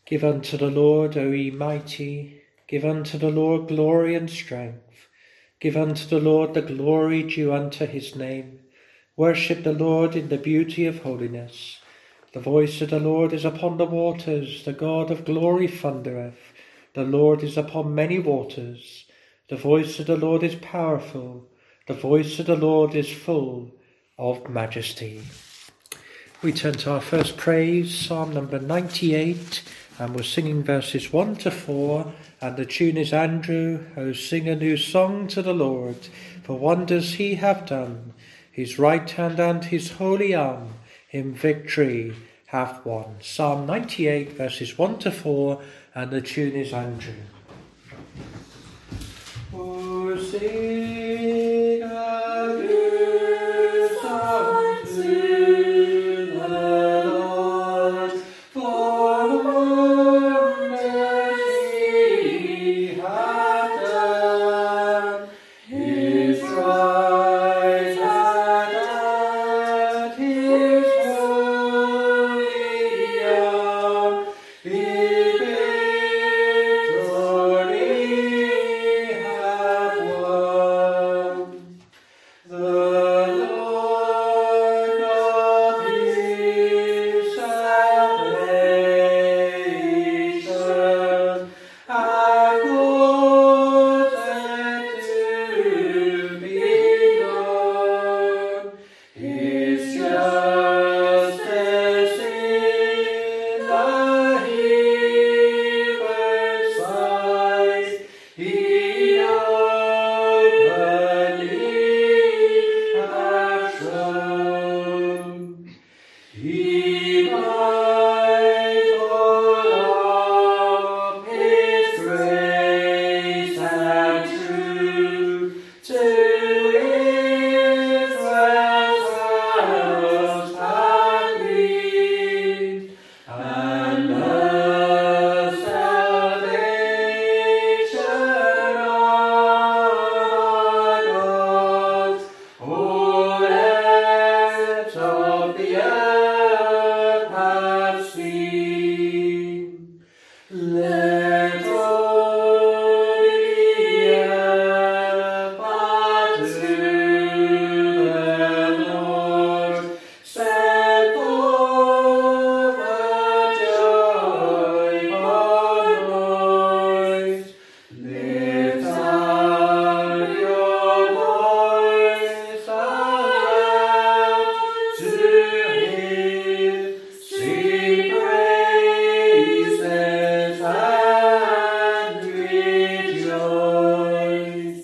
Give unto the Lord, O ye mighty, give unto the Lord glory and strength. Give unto the Lord the glory due unto his name. Worship the Lord in the beauty of holiness. The voice of the Lord is upon the waters, the God of glory thundereth. The Lord is upon many waters. The voice of the Lord is powerful. The voice of the Lord is full of majesty. We turn to our first praise, Psalm number 98, and we're singing verses 1 to 4, and the tune is Andrew, O sing a new song to the Lord, for wonders he hath done. His right hand and his holy arm him victory hath won. Psalm 98, verses 1 to 4, and the tune is Andrew. O sing a new song to the Lord, for wonders he hath done. His right hand and his holy arm in victory have won. The Lord God is salvation, and causeth to be known his justice in the heathen sight. He openly hath shown. He mindful of his grace and truth to Israel's house hath been, and the salvation of our God. All ends of the earth have seen. Let all the earth bow to the Lord. Send forth a joyful noise. Lift up your voice aloud to him. Sing praises and rejoice.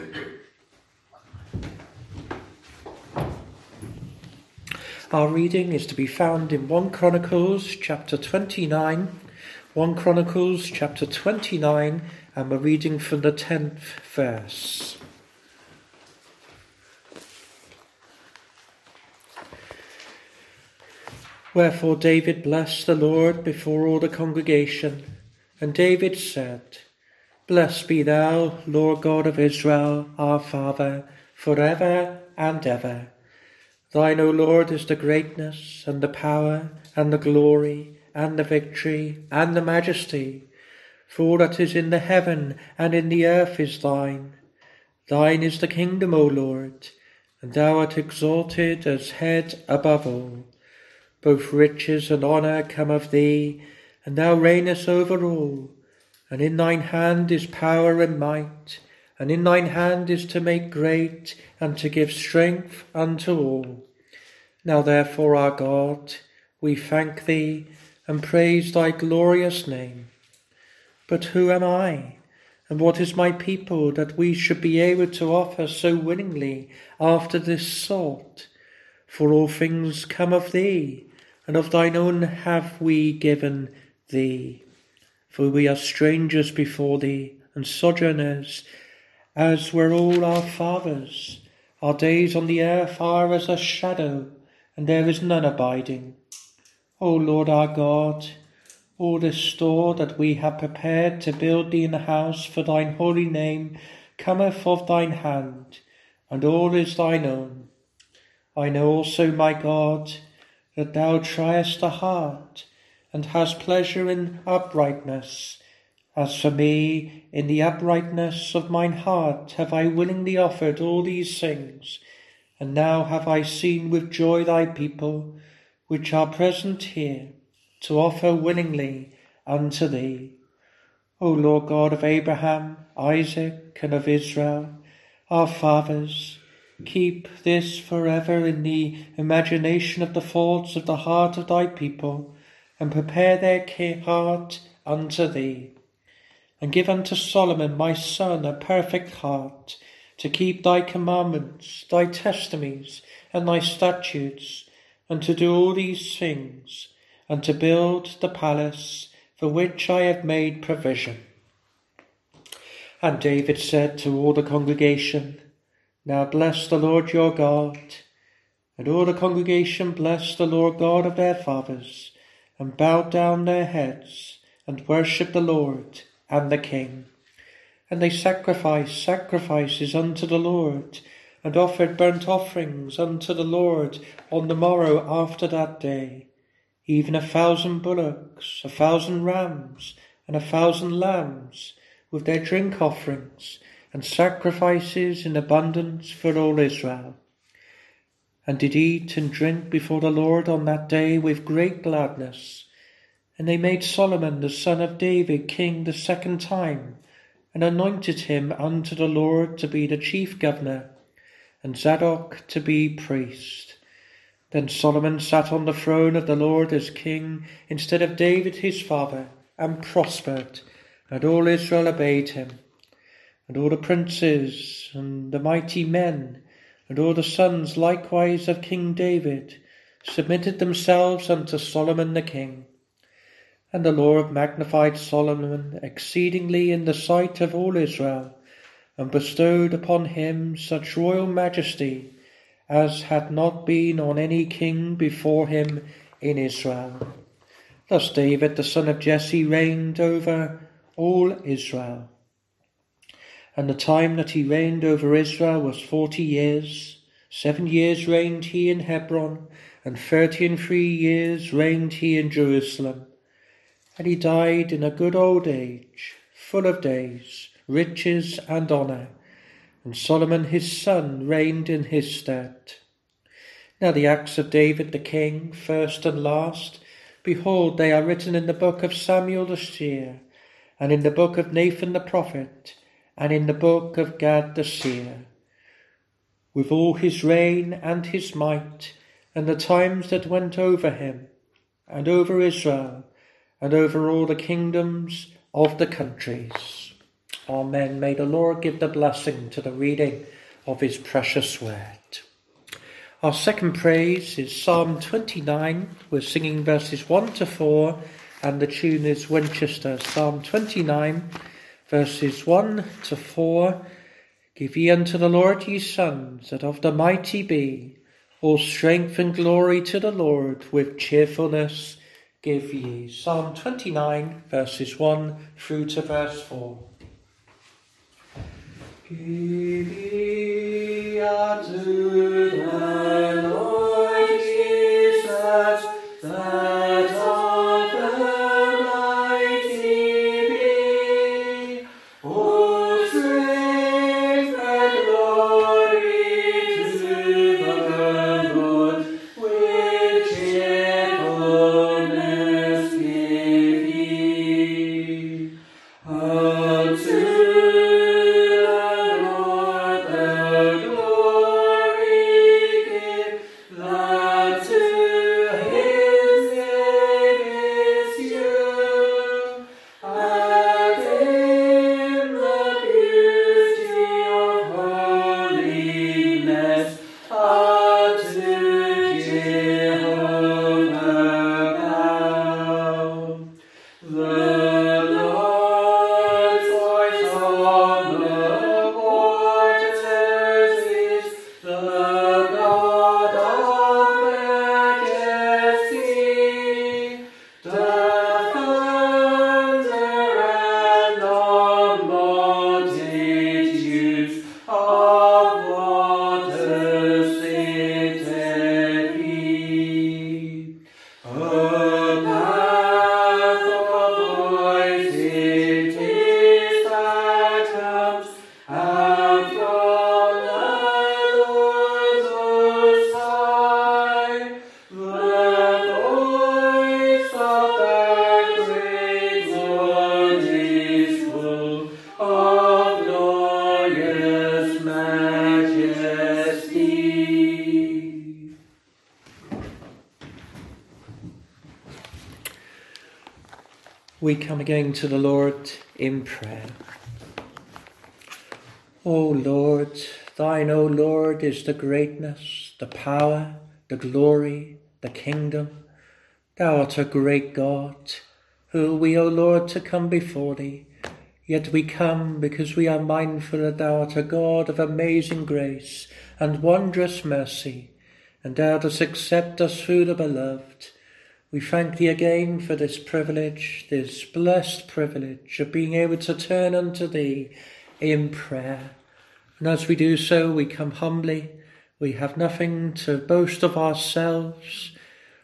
Our reading is to be found in 1 Chronicles chapter 29. 1 Chronicles chapter 29, and we're reading from the 10th verse. Wherefore David blessed the Lord before all the congregation, and David said, Blessed be thou, Lord God of Israel, our Father, for ever and ever. Thine, O Lord, is the greatness, and the power, and the glory, and the victory, and the majesty. For all that is in the heaven and in the earth is thine. Thine is the kingdom, O Lord, and thou art exalted as head above all. Both riches and honour come of thee, and thou reignest over all. And in thine hand is power and might, and in thine hand is to make great, and to give strength unto all. Now therefore, our God, we thank thee, and praise thy glorious name. But who am I, and what is my people, that we should be able to offer so willingly after this sort? For all things come of thee, and of thine own have we given thee. For we are strangers before thee, and sojourners, as were all our fathers. Our days on the earth are as a shadow, and there is none abiding. O Lord our God, all this store that we have prepared to build thee an house for thine holy name cometh of thine hand, and all is thine own. I know also, my God, that thou triest the heart, and has pleasure in uprightness. As for me, in the uprightness of mine heart have I willingly offered all these things, and now have I seen with joy thy people, which are present here, to offer willingly unto thee. O Lord God of Abraham, Isaac, and of Israel, our fathers, keep this forever in the imagination of the thoughts of the heart of thy people, and prepare their heart unto thee. And give unto Solomon my son a perfect heart, to keep thy commandments, thy testimonies, and thy statutes, and to do all these things, and to build the palace for which I have made provision. And David said to all the congregation, Now bless the Lord your God. And all the congregation blessed the Lord God of their fathers, and bowed down their heads, and worshipped the Lord and the King. And they sacrificed sacrifices unto the Lord, and offered burnt offerings unto the Lord on the morrow after that day, even 1,000 bullocks, 1,000 rams, and 1,000 lambs, with their drink offerings, and sacrifices in abundance for all Israel. And did eat and drink before the Lord on that day with great gladness. And they made Solomon the son of David king the second time, and anointed him unto the Lord to be the chief governor, and Zadok to be priest. Then Solomon sat on the throne of the Lord as king instead of David his father, and prospered, and all Israel obeyed him. And all the princes and the mighty men, and all the sons likewise of King David, submitted themselves unto Solomon the king. And the Lord magnified Solomon exceedingly in the sight of all Israel, and bestowed upon him such royal majesty as had not been on any king before him in Israel. Thus David the son of Jesse reigned over all Israel. And the time that he reigned over Israel was 40 years. 7 years reigned he in Hebron, and 33 years reigned he in Jerusalem. And he died in a good old age, full of days, riches, and honour. And Solomon his son reigned in his stead. Now the acts of David the king, first and last, behold, they are written in the book of Samuel the seer, and in the book of Nathan the prophet, and in the book of Gad the seer, with all his reign and his might, and the times that went over him, and over Israel, and over all the kingdoms of the countries. Amen. May the Lord give the blessing to the reading of his precious word. Our second praise is Psalm 29. We're singing verses 1 to 4, and the tune is Winchester. Psalm 29, verses 1 to 4. Give ye unto the Lord, ye sons, that of the mighty be. All strength and glory to the Lord, with cheerfulness give ye. Psalm 29, verses 1 through to verse 4. Give ye unto the Lord Jesus, that of the mighty be. All strength and glory to the Lord, with cheerfulness give ye. Unto We come again to the Lord in prayer. O Lord, thine, O Lord, is the greatness, the power, the glory, the kingdom. Thou art a great God, who we, O Lord, to come before thee. Yet we come because we are mindful that thou art a God of amazing grace and wondrous mercy, and thou dost accept us through the beloved. We thank thee again for this privilege, this blessed privilege of being able to turn unto thee in prayer. And as we do so, we come humbly. We have nothing to boast of ourselves.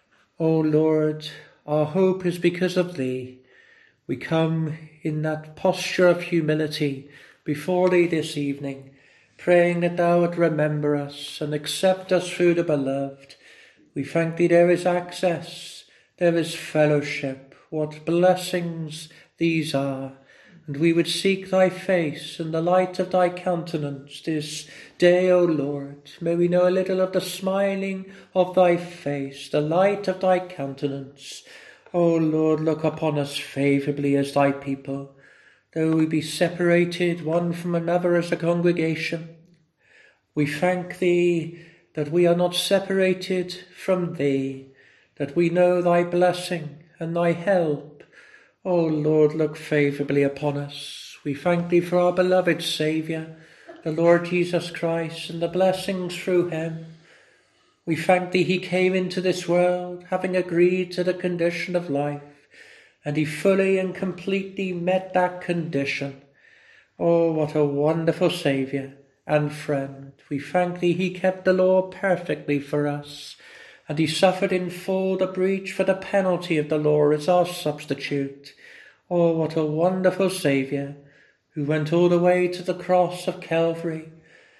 O Lord, our hope is because of thee. We come in that posture of humility before thee this evening, praying that thou would remember us and accept us through the beloved. We thank thee there is access. There is fellowship. What blessings these are. And we would seek thy face and the light of thy countenance this day, O Lord. May we know a little of the smiling of thy face, the light of thy countenance. O Lord, look upon us favourably as thy people. Though we be separated one from another as a congregation, we thank thee that we are not separated from thee, that we know thy blessing and thy help. O Lord, look favourably upon us. We thank thee for our beloved Saviour, the Lord Jesus Christ, and the blessings through him. We thank thee he came into this world, having agreed to the condition of life, and he fully and completely met that condition. Oh, what a wonderful Saviour and friend. We thank thee he kept the law perfectly for us, and he suffered in full the breach for the penalty of the law as our substitute. Oh, what a wonderful Saviour, who went all the way to the cross of Calvary,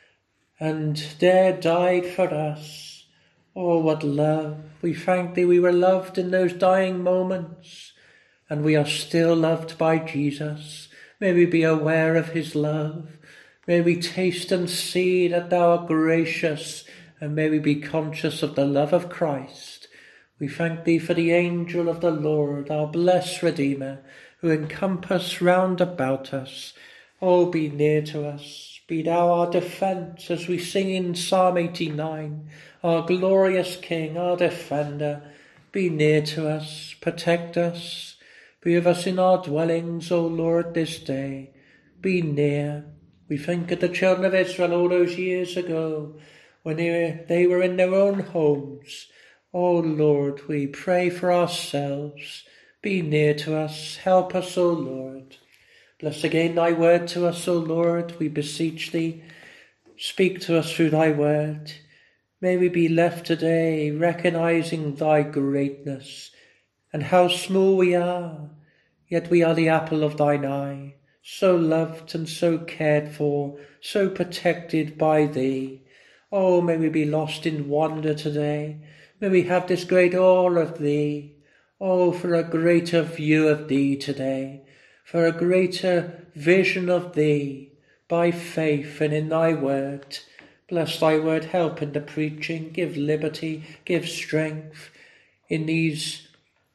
and there died for us. Oh, what love. We thank thee we were loved in those dying moments, and we are still loved by Jesus. May we be aware of his love. May we taste and see that thou art gracious, and may we be conscious of the love of Christ. We thank thee for the angel of the Lord, our blessed Redeemer, who encompass round about us. Oh, be near to us. Be thou our defence, as we sing in Psalm 89, our glorious King, our defender. Be near to us, protect us. Be with us in our dwellings, O Lord, this day. Be near. We think of the children of Israel all those years ago, when they were in their own homes. O Lord, we pray for ourselves. Be near to us. Help us, O Lord. Bless again thy word to us, O Lord. We beseech thee. Speak to us through thy word. May we be left today recognizing thy greatness and how small we are, yet we are the apple of thine eye, so loved and so cared for, so protected by thee. Oh, may we be lost in wonder today. May we have this great awe of thee. Oh, for a greater view of thee today, for a greater vision of thee by faith and in thy word. Bless thy word, help in the preaching, give liberty, give strength in these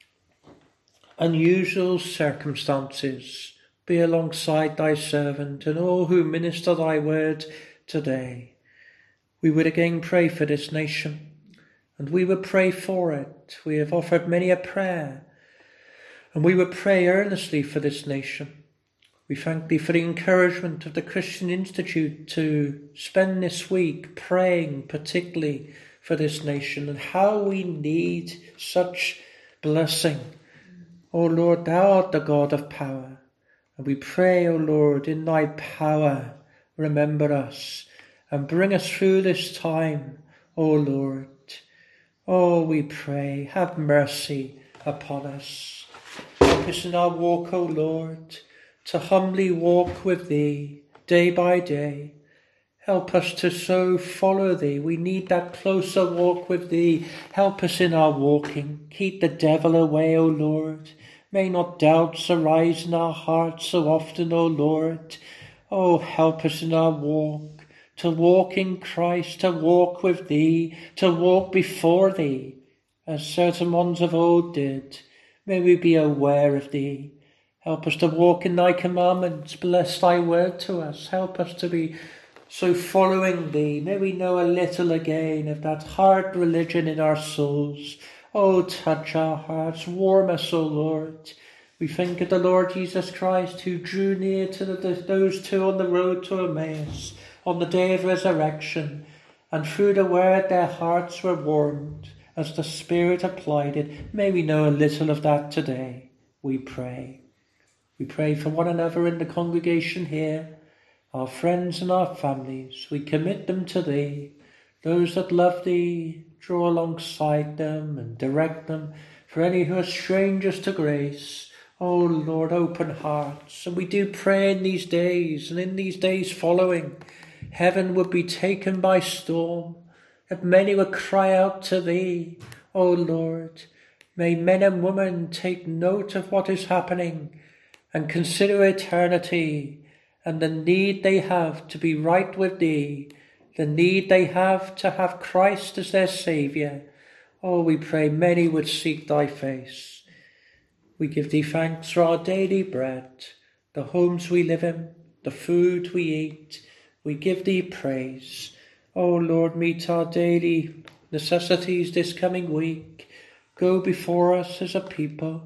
unusual circumstances. Be alongside thy servant and all who minister thy word today. We would again pray for this nation, and we would pray for it. We have offered many a prayer, and we would pray earnestly for this nation. We thank thee for the encouragement of the Christian Institute to spend this week praying particularly for this nation and how we need such blessing. O Lord, thou art the God of power, and we pray, O Lord, in thy power, remember us and bring us through this time, O Lord. Oh, we pray, have mercy upon us. Help us in our walk, O Lord, to humbly walk with thee day by day. Help us to so follow thee. We need that closer walk with thee. Help us in our walking. Keep the devil away, O Lord. May not doubts arise in our hearts so often, O Lord. Oh, help us in our walk, to walk in Christ, to walk with thee, to walk before thee, as certain ones of old did. May we be aware of thee. Help us to walk in thy commandments. Bless thy word to us. Help us to be so following thee. May we know a little again of that hard religion in our souls. Oh, touch our hearts, warm us, O Lord. We think of the Lord Jesus Christ, who drew near to those two on the road to Emmaus on the day of resurrection, and through the word their hearts were warmed as the Spirit applied it. May we know a little of that today, we pray. We pray for one another in the congregation here, our friends and our families. We commit them to thee. Those that love thee, draw alongside them and direct them. For any who are strangers to grace, O Lord, open hearts. And we do pray in these days and in these days following, heaven would be taken by storm, that many would cry out to thee, O Lord. May men and women take note of what is happening and consider eternity and the need they have to be right with thee, the need they have to have Christ as their Saviour. Oh, we pray many would seek thy face. We give thee thanks for our daily bread, the homes we live in, the food we eat. We give thee praise. Oh Lord, meet our daily necessities this coming week. Go before us as a people.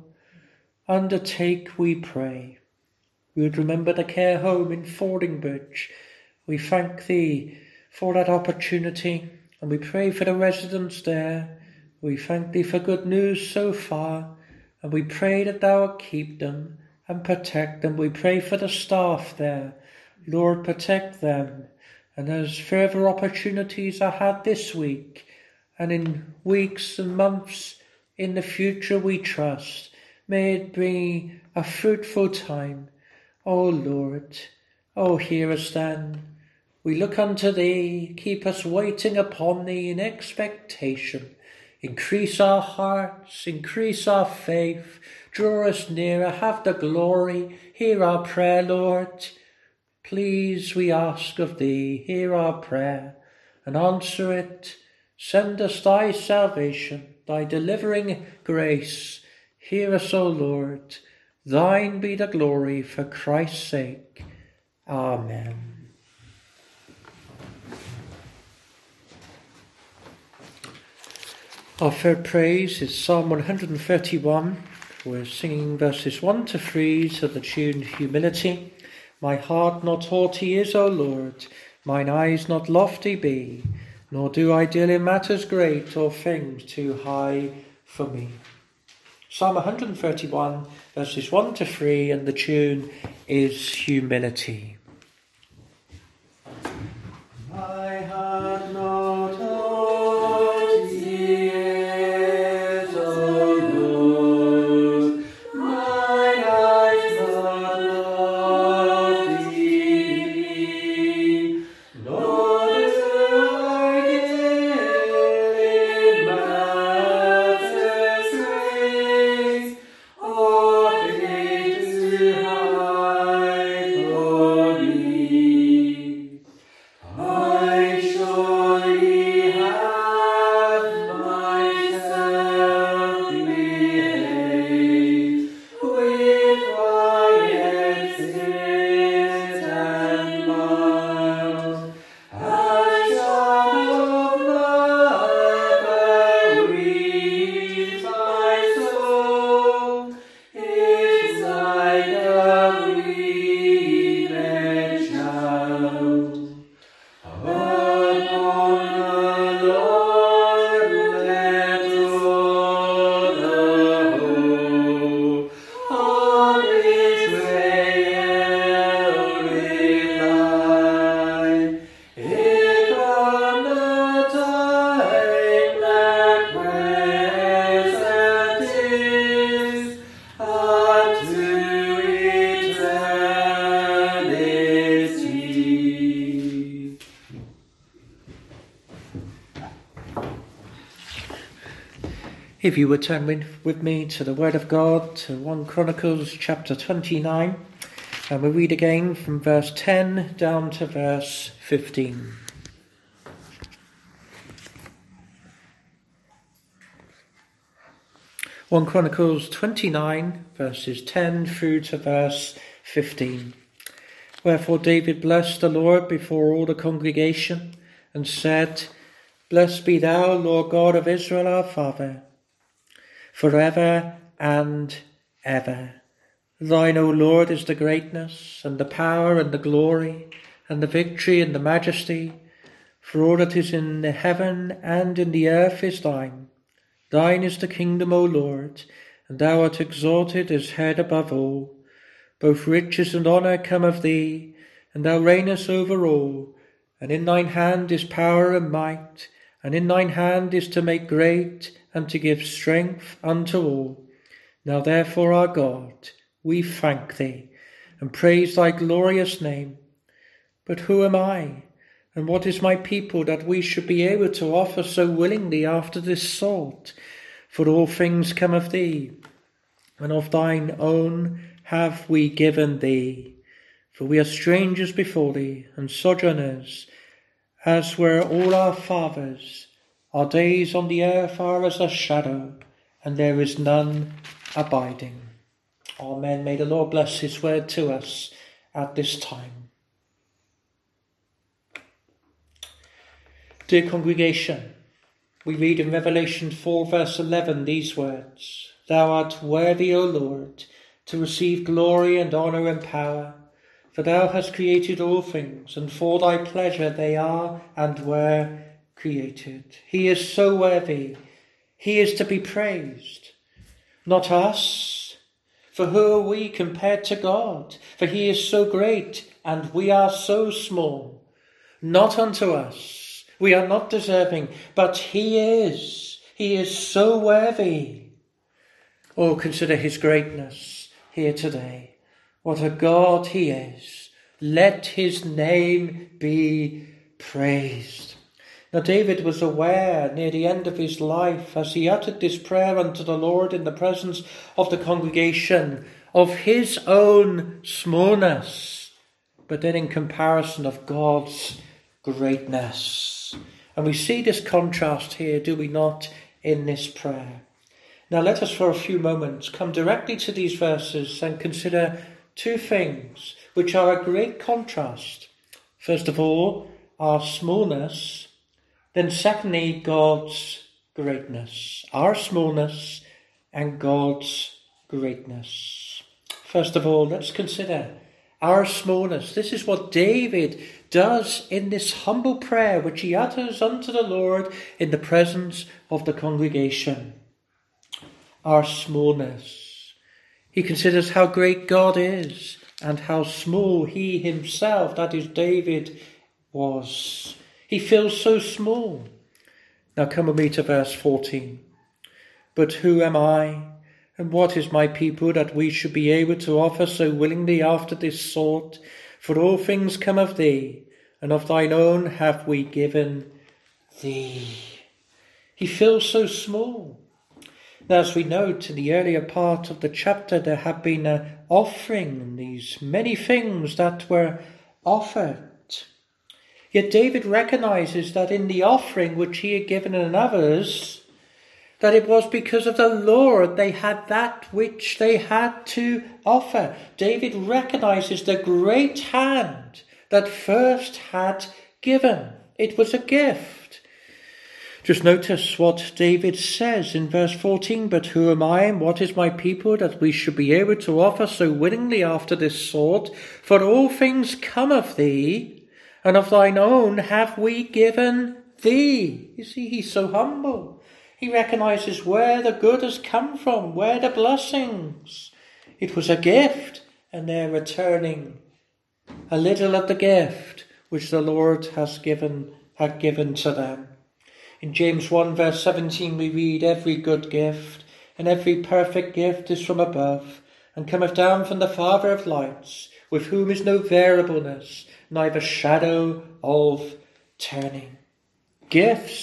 Undertake, we pray. We would remember the care home in Fordingbridge. We thank thee for that opportunity, and we pray for the residents there. We thank thee for good news so far, and we pray that thou wilt keep them and protect them. We pray for the staff there. Lord, protect them. And as further opportunities are had this week, and in weeks and months in the future we trust, may it be a fruitful time. O Lord, O hear us then. We look unto thee, keep us waiting upon thee in expectation. Increase our hearts, increase our faith, draw us nearer, have the glory, hear our prayer, Lord. Please, we ask of thee, hear our prayer and answer it. Send us thy salvation, thy delivering grace. Hear us, O Lord. Thine be the glory for Christ's sake. Amen. Our third praise is Psalm 131. We're singing verses 1 to 3 to the tune Humility. My heart not haughty is, O Lord, mine eyes not lofty be, nor do I deal in matters great or things too high for me. Psalm 131, verses 1 to 3, and the tune is Humility. My heart not haughty is, O Lord, mine eyes not lofty be, nor do I deal in matters great or things too high for me. I shall If you would turn with me to the Word of God, to 1 Chronicles chapter 29, and we read again from verse 10 down to verse 15. One Chronicles 29, verses 10 through to verse 15. Wherefore David blessed the Lord before all the congregation, and said, Blessed be thou, Lord God of Israel our Father, forever and ever. Thine, O Lord, is the greatness, and the power, and the glory, and the victory, and the majesty, for all that is in the heaven and in the earth is thine. Thine is the kingdom, O Lord, and thou art exalted as head above all. Both riches and honour come of thee, and thou reignest over all. And in thine hand is power and might, and in thine hand is to make great and to give strength unto all. Now therefore, our God, we thank thee, and praise thy glorious name. But who am I, and what is my people, that we should be able to offer so willingly after this sort? For all things come of thee, and of thine own have we given thee. For we are strangers before thee, and sojourners, as were all our fathers. Our days on the earth are as a shadow, and there is none abiding. Amen. May the Lord bless his word to us at this time. Dear congregation, we read in Revelation 4 verse 11 these words, Thou art worthy, O Lord, to receive glory and honour and power, for thou hast created all things, and for thy pleasure they are and were created. He is so worthy. He is to be praised. Not us, for who are we compared to God? For he is so great, and we are so small. Not unto us. We are not deserving, but he is. He is so worthy. Oh, consider his greatness here today. What a God he is. Let his name be praised. Now David was aware near the end of his life, as he uttered this prayer unto the Lord in the presence of the congregation, of his own smallness, but then in comparison of God's greatness. And we see this contrast here, do we not, in this prayer? Now let us for a few moments come directly to these verses and consider two things which are a great contrast. First of all, our smallness. Then secondly, God's greatness. Our smallness and God's greatness. First of all, let's consider our smallness. This is what David does in this humble prayer which he utters unto the Lord in the presence of the congregation. Our smallness. He considers how great God is and how small he himself, that is David, was. He feels so small. Now come with me to verse 14. But who am I, and what is my people, that we should be able to offer so willingly after this sort? For all things come of thee, and of thine own have we given thee. He feels so small. Now, as we note in the earlier part of the chapter, there have been an offering, these many things that were offered. Yet David recognizes that in the offering which he had given in others, that it was because of the Lord they had that which they had to offer. David recognizes the great hand that first had given. It was a gift. Just notice what David says in verse 14, But who am I, and what is my people, that we should be able to offer so willingly after this sort? For all things come of thee, and of thine own have we given thee. You see, he's so humble. He recognizes where the good has come from, where the blessings. It was a gift, and they're returning a little of the gift which the Lord had given to them. In James 1 verse 17 we read, Every good gift and every perfect gift is from above, and cometh down from the Father of lights, with whom is no variableness, neither shadow of turning. Gifts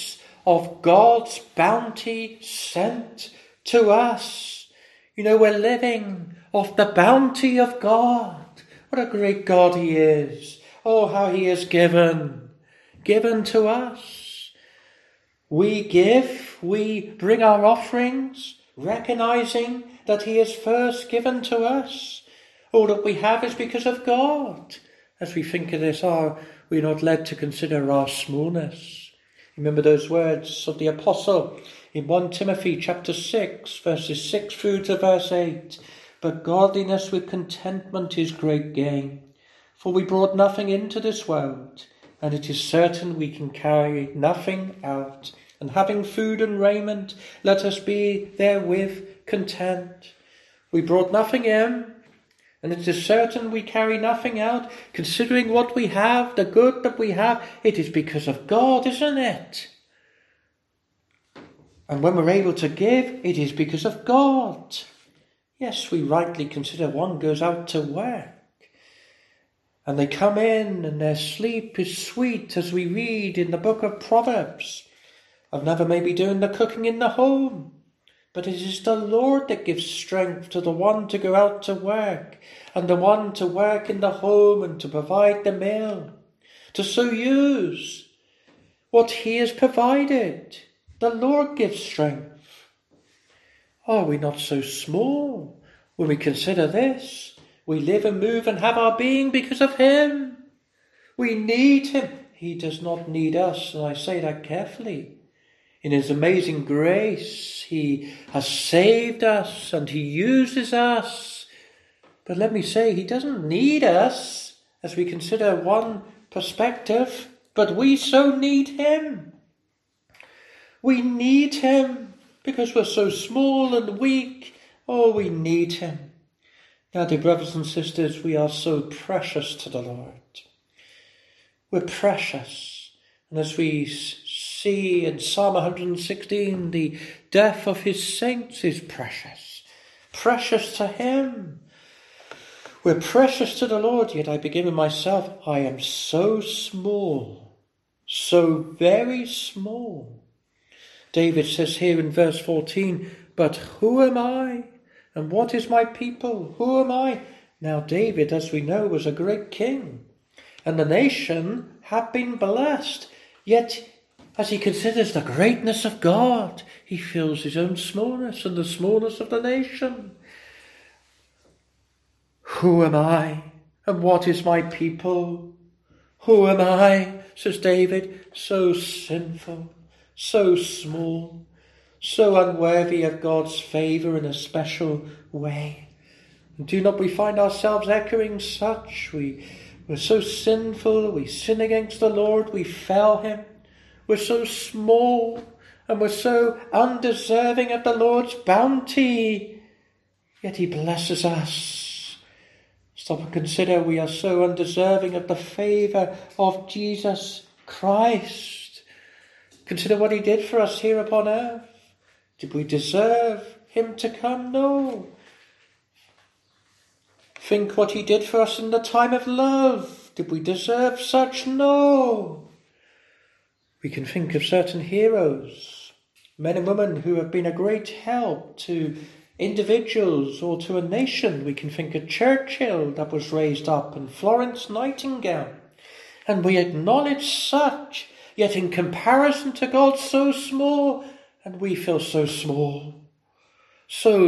of God's bounty sent to us. We're living off the bounty of God. What a great God he is. Oh, how he has given to us. We give, we bring our offerings, recognizing that he has first given to us. All that we have is because of God. As we think of this, we're not led to consider our smallness. Remember those words of the apostle in 1 Timothy chapter 6, verses 6 through to verse 8. But godliness with contentment is great gain. For we brought nothing into this world, and it is certain we can carry nothing out. And having food and raiment, let us be therewith content. We brought nothing in, and it is certain we carry nothing out. Considering what we have, the good that we have, it is because of God, isn't it? And when we're able to give, it is because of God. Yes, we rightly consider one goes out to work, and they come in and their sleep is sweet, as we read in the book of Proverbs. Another may be doing the cooking in the home, but it is the Lord that gives strength to the one to go out to work, and the one to work in the home and to provide the meal, to so use what he has provided. The Lord gives strength. Are we not so small when we consider this? We live and move and have our being because of him. We need him. He does not need us, and I say that carefully. In his amazing grace, he has saved us and he uses us. But let me say, he doesn't need us as we consider one perspective, but we so need him. We need him because we're so small and weak. Oh, we need him. Now, dear brothers and sisters, we are so precious to the Lord. We're precious. And as we see in Psalm 116, the death of his saints is precious. Precious to him. We're precious to the Lord, yet I begin with myself. I am so small, so very small. David says here in verse 14, but who am I? And what is my people? Who am I? Now David, as we know, was a great king, and the nation had been blessed. Yet, as he considers the greatness of God, he feels his own smallness and the smallness of the nation. Who am I? And what is my people? Who am I, says David, so sinful, so small, so unworthy of God's favour in a special way. And do not we find ourselves echoing such? We're so sinful, we sin against the Lord, we fail him. We're so small and we're so undeserving of the Lord's bounty, yet he blesses us. Stop and consider, we are so undeserving of the favour of Jesus Christ. Consider what he did for us here upon earth. Did we deserve him to come? No. Think what he did for us in the time of love. Did we deserve such? No. We can think of certain heroes, men and women who have been a great help to individuals or to a nation. We can think of Churchill that was raised up and Florence Nightingale. And we acknowledge such, yet in comparison to God so small, and we feel so small, so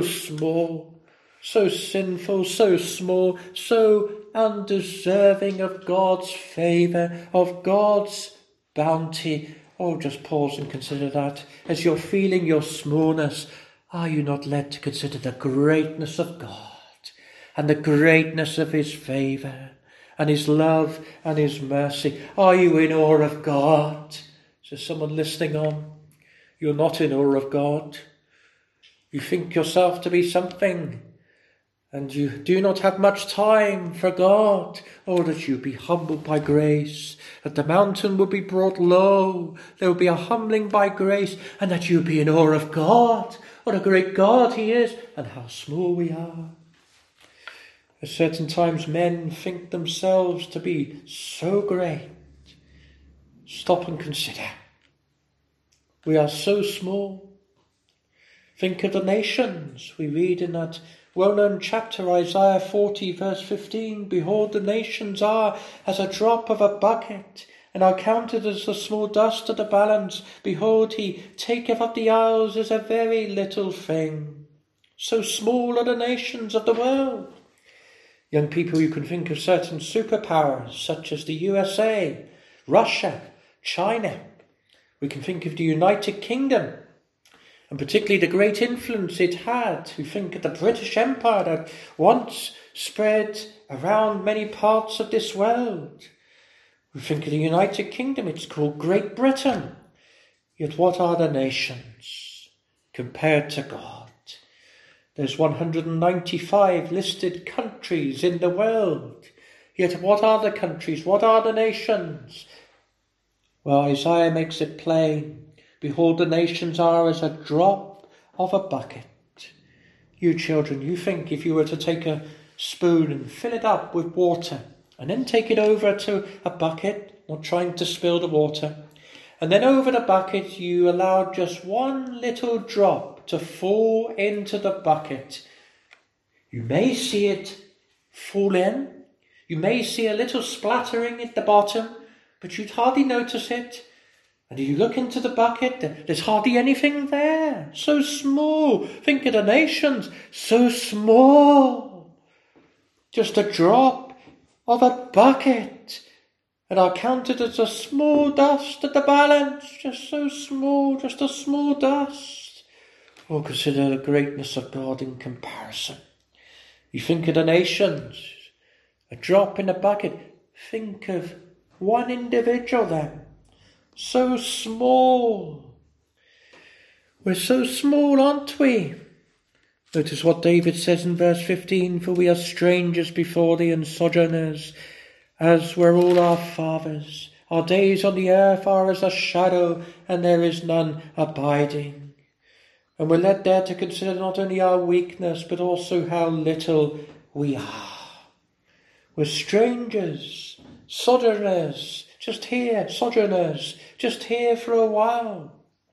sinful, so small, so undeserving of God's favour, of God's bounty. Oh, just pause and consider that. As you're feeling your smallness, are you not led to consider the greatness of God and the greatness of his favour and his love and his mercy? Are you in awe of God? Is there someone listening on? You're not in awe of God. You think yourself to be something, and you do not have much time for God. Oh, that you be humbled by grace, that the mountain will be brought low, there will be a humbling by grace, and that you be in awe of God. What a great God he is, and how small we are. At certain times men think themselves to be so great. Stop and consider. We are so small. Think of the nations. We read in that well-known chapter, Isaiah 40, verse 15, "Behold, the nations are as a drop of a bucket, and are counted as the small dust of the balance. Behold, he taketh up the isles as a very little thing." So small are the nations of the world. Young people, you can think of certain superpowers, such as the USA, Russia, China. We can think of the United Kingdom, and particularly the great influence it had. We think of the British Empire that once spread around many parts of this world. We think of the United Kingdom, it's called Great Britain. Yet what are the nations compared to God? There's 195 listed countries in the world. Yet what are the countries? What are the nations? Well, Isaiah makes it plain. Behold, the nations are as a drop of a bucket. You children, you think if you were to take a spoon and fill it up with water, and then take it over to a bucket, not trying to spill the water, and then over the bucket you allow just one little drop to fall into the bucket. You may see it fall in, you may see a little splattering at the bottom, but you'd hardly notice it. And if you look into the bucket, there's hardly anything there. So small. Think of the nations. So small. Just a drop of a bucket, and are counted as a small dust at the balance. Just so small, just a small dust. Oh, consider the greatness of God in comparison. You think of the nations, a drop in a bucket. Think of one individual then. So small. We're so small, aren't we? Notice what David says in verse 15, "For we are strangers before thee and sojourners, as were all our fathers. Our days on the earth are as a shadow, and there is none abiding." And we're led there to consider not only our weakness, but also how little we are. We're strangers, sojourners, just here for a while.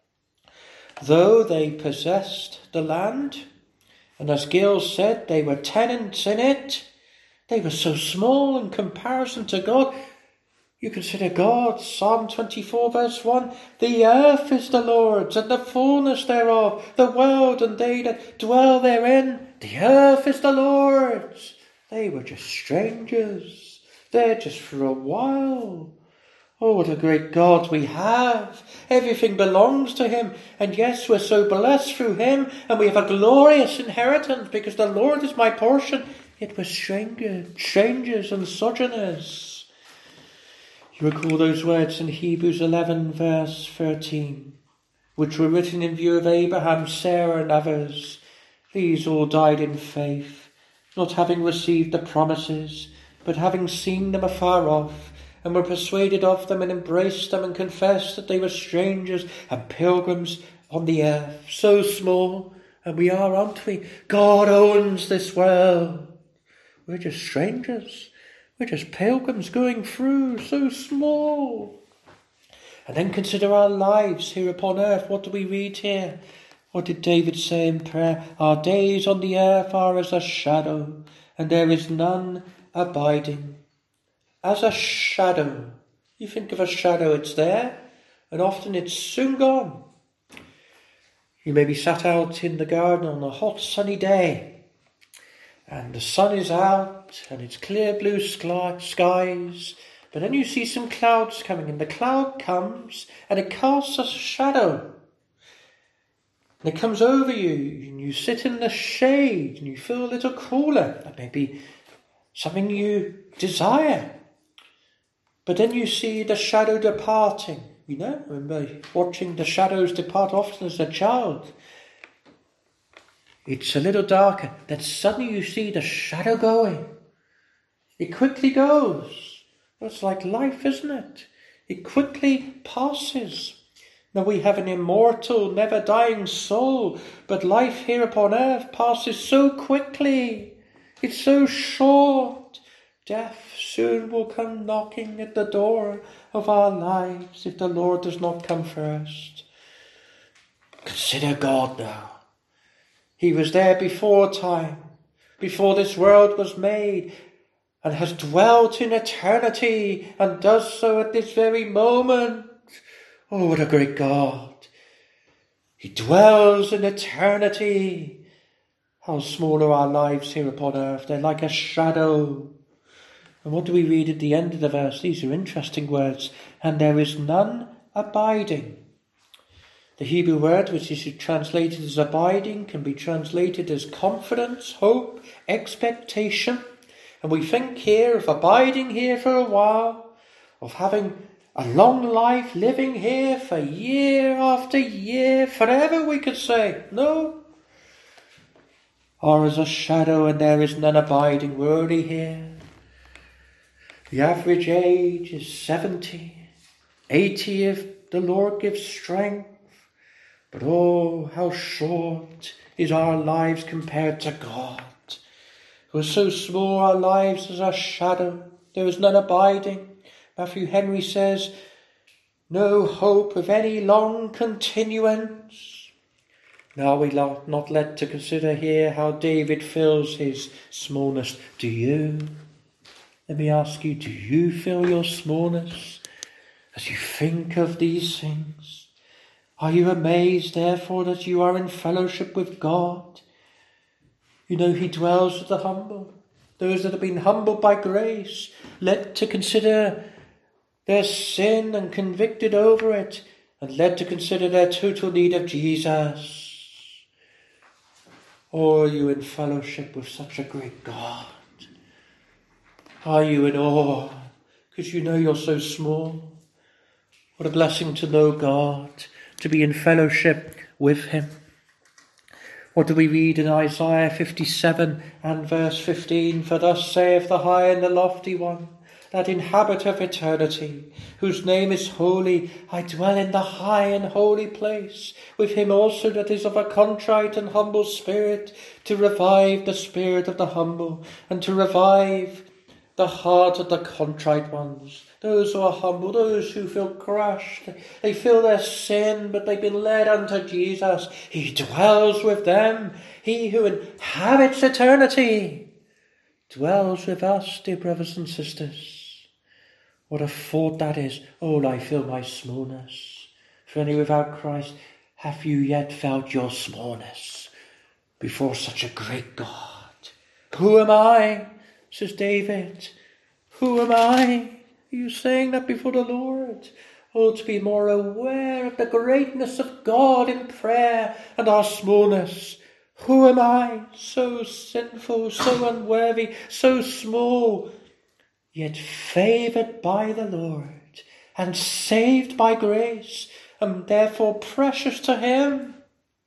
Though they possessed the land, and as Gil said, they were tenants in it, they were so small in comparison to God. You consider God, Psalm 24 verse 1, "The earth is the Lord's, and the fullness thereof, the world and they that dwell therein. The earth is the Lord's." They were just strangers, there just for a while. Oh, what a great God we have. Everything belongs to him. And yes, we're so blessed through him, and we have a glorious inheritance because the Lord is my portion. Yet we're strangers and sojourners. You recall those words in Hebrews 11 verse 13, which were written in view of Abraham, Sarah and others. These all died in faith, not having received the promises, but having seen them afar off, and were persuaded of them, and embraced them, and confessed that they were strangers and pilgrims on the earth. So small, and we are, aren't we? God owns this world. We're just strangers. We're just pilgrims going through, so small. And then consider our lives here upon earth. What do we read here? What did David say in prayer? "Our days on the earth are as a shadow, and there is none abiding." As a shadow. You think of a shadow, it's there, and often it's soon gone. You may be sat out in the garden on a hot sunny day, and the sun is out, and it's clear blue skies, but then you see some clouds coming, and the cloud comes, and it casts a shadow. And it comes over you, and you sit in the shade, and you feel a little cooler. That may be something you desire. But then you see the shadow departing. You know, I remember watching the shadows depart often as a child. It's a little darker. Then suddenly you see the shadow going. It quickly goes. It's like life, isn't it? It quickly passes. Now we have an immortal, never dying soul, but life here upon earth passes so quickly. It's so short. Death soon will come knocking at the door of our lives if the Lord does not come first. Consider God now. He was there before time, before this world was made, and has dwelt in eternity, and does so at this very moment. Oh, what a great God. He dwells in eternity. How small are our lives here upon earth. They're like a shadow. And what do we read at the end of the verse? These are interesting words. And there is none abiding. The Hebrew word which is translated as abiding can be translated as confidence, hope, expectation. And we think here of abiding here for a while, of having a long life, living here for year after year, forever we could say. No. Or as a shadow and there is none abiding. We're only here. The average age is 70, 80 if the Lord gives strength. But oh, how short is our lives compared to God. We're so small, our lives as a shadow. There is none abiding. Matthew Henry says, no hope of any long continuance. Now we are not led to consider here how David fills his smallness. Do you? Let me ask you, do you feel your smallness as you think of these things? Are you amazed, therefore, that you are in fellowship with God? You know he dwells with the humble, those that have been humbled by grace, led to consider their sin and convicted over it, and led to consider their total need of Jesus. Or are you in fellowship with such a great God? Are you in awe because you know you're so small? What a blessing to know God, to be in fellowship with him. What do we read in Isaiah 57 and verse 15? For thus saith the high and the lofty one, that inhabit of eternity, whose name is holy. I dwell in the high and holy place, with him also that is of a contrite and humble spirit, to revive the spirit of the humble, and to revive the heart of the contrite ones. Those who are humble, those who feel crushed, they feel their sin, but they've been led unto Jesus. He dwells with them. He who inhabits eternity dwells with us, dear brothers and sisters. What a thought that is. Oh, I feel my smallness. For any without Christ, have you yet felt your smallness before such a great God? Who am I? Says David. Who am I? Are you saying that before the Lord? Oh, to be more aware of the greatness of God in prayer and our smallness. Who am I? So sinful, so unworthy, so small, yet favoured by the Lord and saved by grace, and therefore precious to him.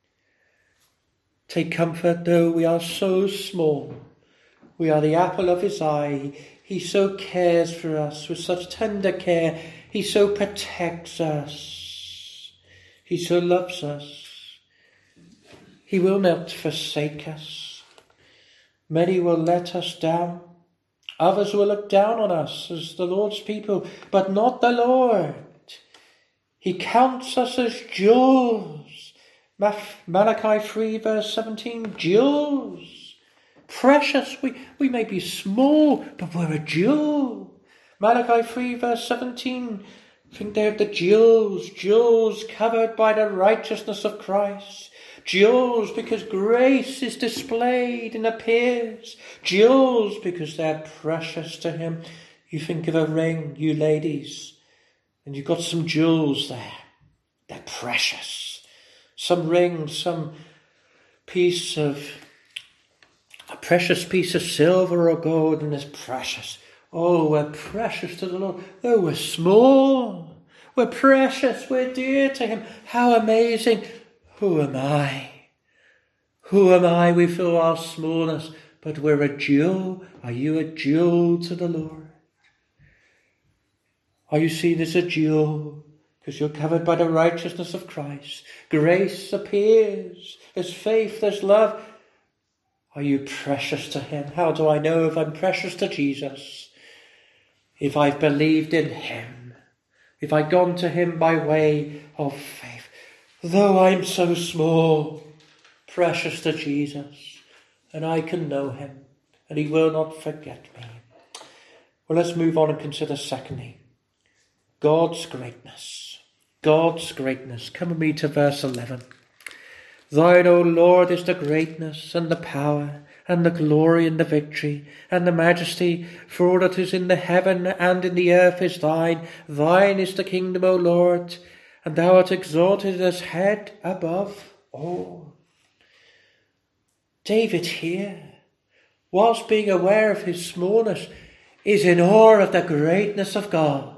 Take comfort, though we are so small. We are the apple of his eye. He so cares for us with such tender care. He so protects us. He so loves us. He will not forsake us. Many will let us down. Others will look down on us as the Lord's people, but not the Lord. He counts us as jewels. Malachi 3 verse 17, jewels. Precious, we may be small, but we're a jewel. Malachi 3 verse 17, think they're the jewels covered by the righteousness of Christ. Jewels because grace is displayed and appears. Jewels because they're precious to him. You think of a ring, you ladies, and you've got some jewels there. They're precious. Some ring, some piece of a precious piece of silver or gold, and it's precious. Oh, we're precious to the Lord. Oh, we're small. We're precious. We're dear to him. How amazing. Who am I? Who am I? We feel our smallness, but we're a jewel. Are you a jewel to the Lord? Are you seen as a jewel? Because you're covered by the righteousness of Christ. Grace appears. There's faith, there's love. Are you precious to him? How do I know if I'm precious to Jesus? If I've believed in him. If I've gone to him by way of faith. Though I'm so small, precious to Jesus, and I can know him, and he will not forget me. Well, let's move on and consider secondly, God's greatness. God's greatness. Come with me to verse 11. Thine, O Lord, is the greatness and the power and the glory and the victory and the majesty, for all that is in the heaven and in the earth is thine. Thine is the kingdom, O Lord, and thou art exalted as head above all. David here, whilst being aware of his smallness, is in awe of the greatness of God.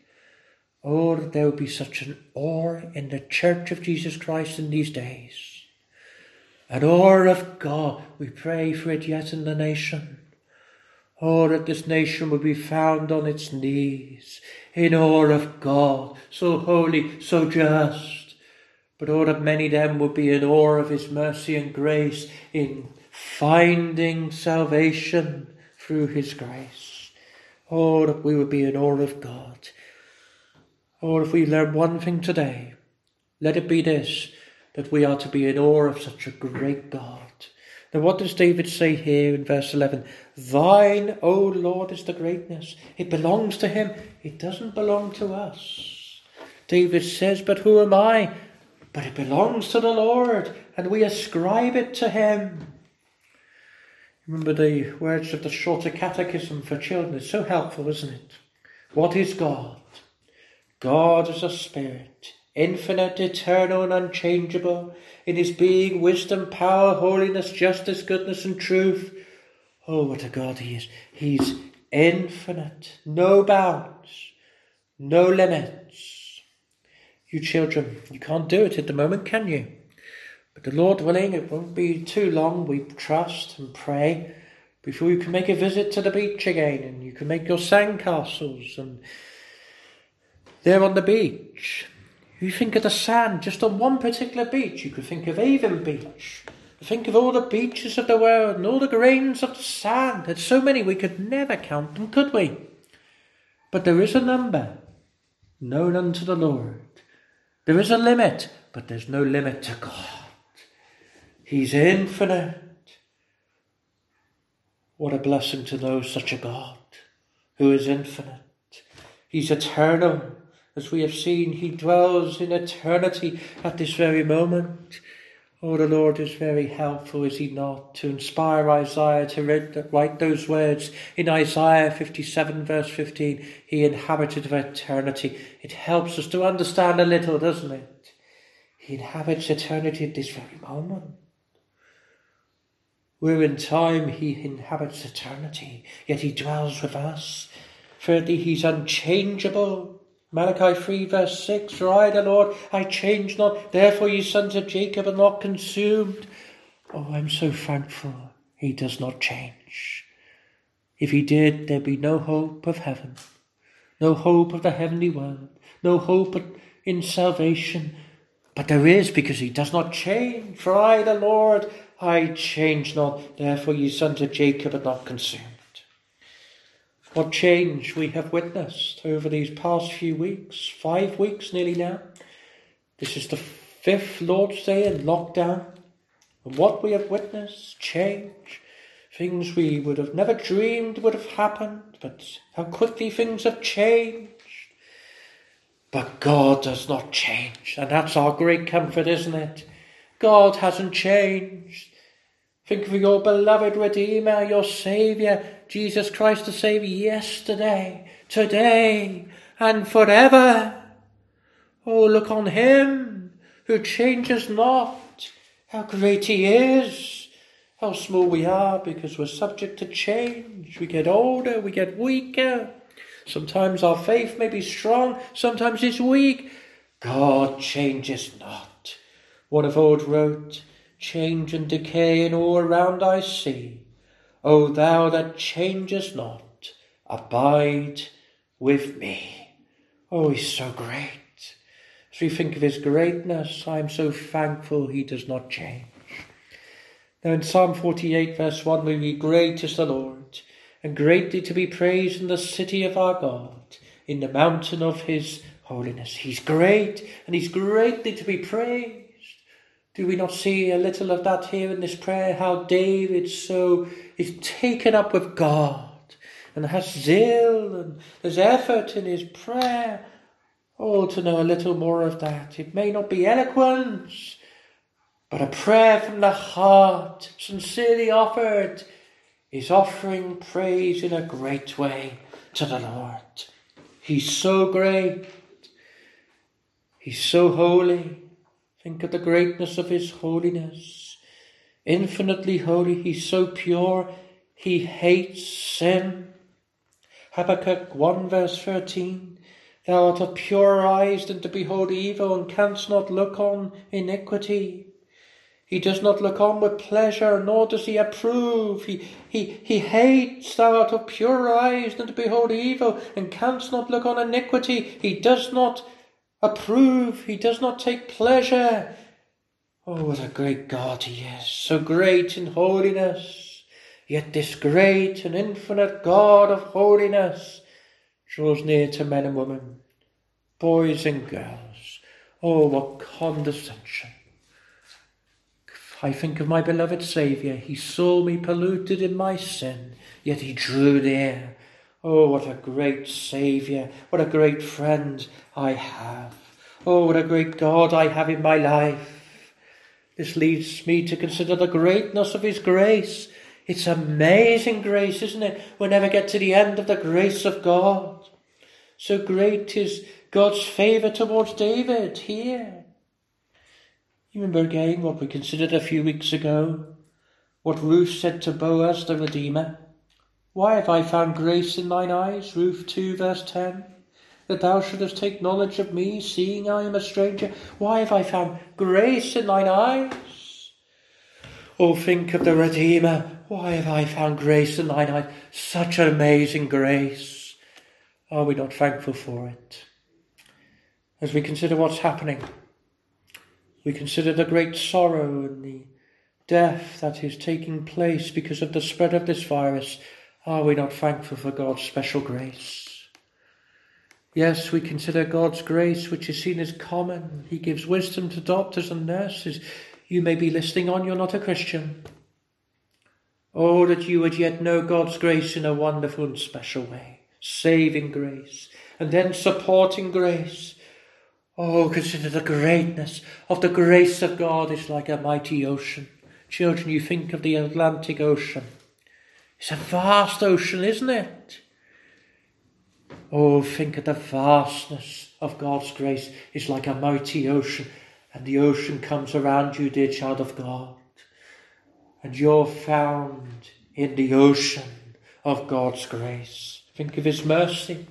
Oh, that there would be such an awe in the Church of Jesus Christ in these days. An awe of God. We pray for it yet in the nation. Oh, that this nation would be found on its knees in awe of God, so holy, so just. But oh, that many then would be in awe of his mercy and grace in finding salvation through his grace. Oh, that we would be in awe of God. Oh, if we learn one thing today, let it be this, that we are to be in awe of such a great God. Now what does David say here in verse 11? Thine, O Lord, is the greatness. It belongs to him. It doesn't belong to us. David says, but who am I? But it belongs to the Lord, and we ascribe it to him. Remember the words of the Shorter Catechism for children. It's so helpful, isn't it? What is God? God is a spirit, infinite, eternal and unchangeable, in his being, wisdom, power, holiness, justice, goodness and truth. Oh, what a God he is. He's infinite, no bounds, no limits. You children, you can't do it at the moment, can you? But the Lord willing, it won't be too long, we trust and pray, before you can make a visit to the beach again, and you can make your sandcastles, and there on the beach, you think of the sand just on one particular beach. You could think of Avon Beach. Think of all the beaches of the world and all the grains of the sand. There's so many we could never count them, could we? But there is a number known unto the Lord. There is a limit, but there's no limit to God. He's infinite. What a blessing to know such a God who is infinite. He's eternal. As we have seen, he dwells in eternity at this very moment. Oh, the Lord is very helpful, is he not, to inspire Isaiah to write those words in Isaiah 57 verse 15, he inhabited of eternity. It helps us to understand a little, doesn't it? He inhabits eternity at this very moment. We're in time, he inhabits eternity, yet he dwells with us. Thirdly, he's unchangeable. Malachi 3 verse 6, for I, the Lord, I change not, therefore ye sons of Jacob are not consumed. Oh, I'm so thankful he does not change. If he did, there'd be no hope of heaven, no hope of the heavenly world, no hope in salvation. But there is, because he does not change. For I, the Lord, I change not, therefore ye sons of Jacob are not consumed. What change we have witnessed over these past few weeks, 5 weeks nearly now. This is the 5th Lord's Day in lockdown. And what we have witnessed, change. Things we would have never dreamed would have happened, but how quickly things have changed. But God does not change, and that's our great comfort, isn't it? God hasn't changed. Think of your beloved Redeemer, your Saviour, Jesus Christ the Saviour, yesterday, today, and forever. Oh, look on him who changes not. How great he is. How small we are because we're subject to change. We get older, we get weaker. Sometimes our faith may be strong, sometimes it's weak. God changes not. One of old wrote, change and decay and all around I see. O thou that changest not, abide with me. Oh, he's so great. As we think of his greatness, I am so thankful he does not change. Now in Psalm 48 verse 1 we read, great is the Lord, and greatly to be praised in the city of our God, in the mountain of his holiness. He's great, and he's greatly to be praised. Do we not see a little of that here in this prayer? How David so is taken up with God and has zeal and there's effort in his prayer. Oh, to know a little more of that. It may not be eloquence, but a prayer from the heart, sincerely offered, is offering praise in a great way to the Lord. He's so great. He's so holy. Think of the greatness of his holiness. Infinitely holy. He's so pure. He hates sin. Habakkuk 1 verse 13. Thou art of purer eyes than to behold evil, and canst not look on iniquity. He does not look on with pleasure, nor does he approve. He hates. Thou art of purer eyes than to behold evil, and canst not look on iniquity. He does not approve. He does not take pleasure. Oh, what a great God he is, so great in holiness. Yet this great and infinite God of holiness draws near to men and women, boys and girls. Oh, what condescension. I think of my beloved Saviour. He saw me polluted in my sin, yet he drew near. Oh, what a great Saviour, what a great friend I have. Oh, what a great God I have in my life. This leads me to consider the greatness of his grace. It's amazing grace, isn't it? We'll never get to the end of the grace of God. So great is God's favour towards David here. You remember again what we considered a few weeks ago? What Ruth said to Boaz the Redeemer. Why have I found grace in thine eyes? Ruth 2 verse 10. That thou shouldest take knowledge of me, seeing I am a stranger. Why have I found grace in thine eyes? Oh, think of the Redeemer. Why have I found grace in thine eyes? Such an amazing grace. Are we not thankful for it? As we consider what's happening, we consider the great sorrow and the death that is taking place because of the spread of this virus. Are we not thankful for God's special grace? Yes, we consider God's grace, which is seen as common. He gives wisdom to doctors and nurses. You may be listening on, you're not a Christian. Oh, that you would yet know God's grace in a wonderful and special way. Saving grace, and then supporting grace. Oh, consider the greatness of the grace of God. It's like a mighty ocean. Children, you think of the Atlantic Ocean. It's a vast ocean, isn't it? Oh, think of the vastness of God's grace. It's like a mighty ocean, and the ocean comes around you, dear child of God. And you're found in the ocean of God's grace. Think of his mercy.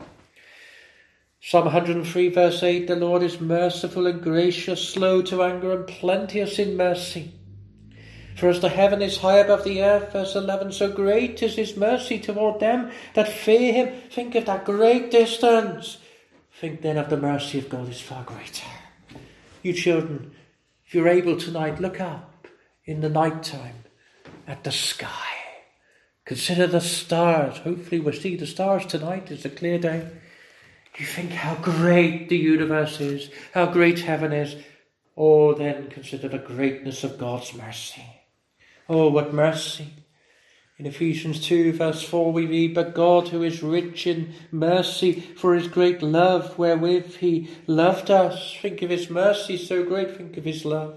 Psalm 103 verse 8, the Lord is merciful and gracious, slow to anger and plenteous in mercy. For as the heaven is high above the earth, verse 11, so great is his mercy toward them that fear him. Think of that great distance. Think then of the mercy of God is far greater. You children, if you're able tonight, look up in the night time at the sky. Consider the stars. Hopefully we'll see the stars tonight. It's a clear day. You think how great the universe is, how great heaven is. Oh, then consider the greatness of God's mercy. Oh, what mercy. In Ephesians 2 verse 4 we read, but God who is rich in mercy for his great love wherewith he loved us. Think of his mercy so great, think of his love.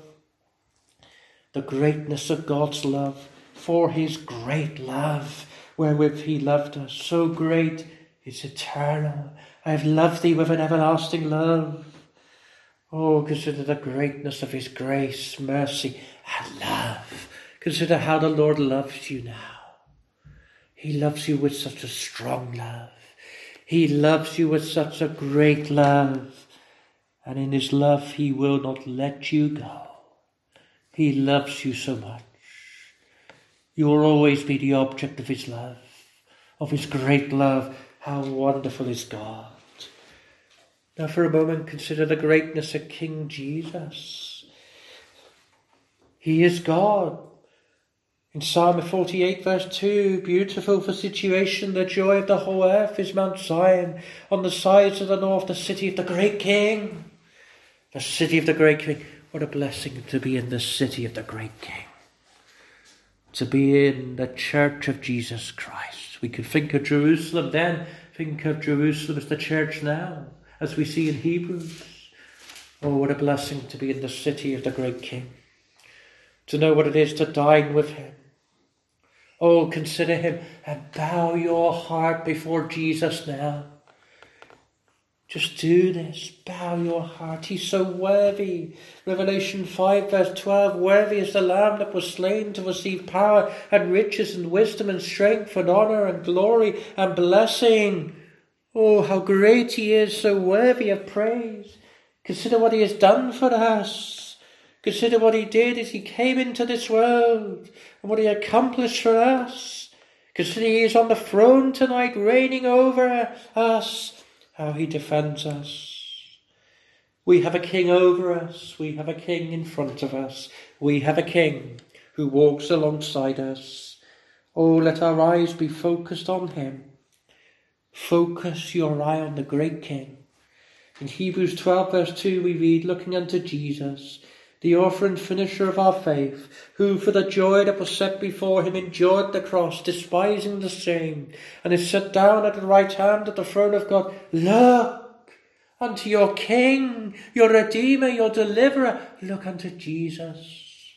The greatness of God's love, for his great love wherewith he loved us. So great, it's eternal. I have loved thee with an everlasting love. Oh, consider the greatness of his grace, mercy, and love. Consider how the Lord loves you now. He loves you with such a strong love. He loves you with such a great love. And in his love, he will not let you go. He loves you so much. You will always be the object of his love, of his great love. How wonderful is God. Now for a moment, consider the greatness of King Jesus. He is God. In Psalm 48 verse 2, beautiful for situation, the joy of the whole earth is Mount Zion, on the sides of the north, the city of the great King. The city of the great King. What a blessing to be in the city of the great King. To be in the church of Jesus Christ. We could think of Jerusalem then, think of Jerusalem as the church now, as we see in Hebrews. Oh, what a blessing to be in the city of the great King. To know what it is to dine with him. Oh, consider him and bow your heart before Jesus now. Just do this. Bow your heart. He's so worthy. Revelation 5 verse 12. Worthy is the Lamb that was slain to receive power and riches and wisdom and strength and honour and glory and blessing. Oh, how great he is, so worthy of praise. Consider what he has done for us. Consider what he did as he came into this world and what he accomplished for us. Consider he is on the throne tonight, reigning over us. How he defends us. We have a king over us. We have a king in front of us. We have a king who walks alongside us. Oh, let our eyes be focused on him. Focus your eye on the great King. In Hebrews 12 verse 2 we read, looking unto Jesus, the author and finisher of our faith, who for the joy that was set before him endured the cross, despising the shame, and is set down at the right hand of the throne of God. Look unto your King, your Redeemer, your Deliverer. Look unto Jesus.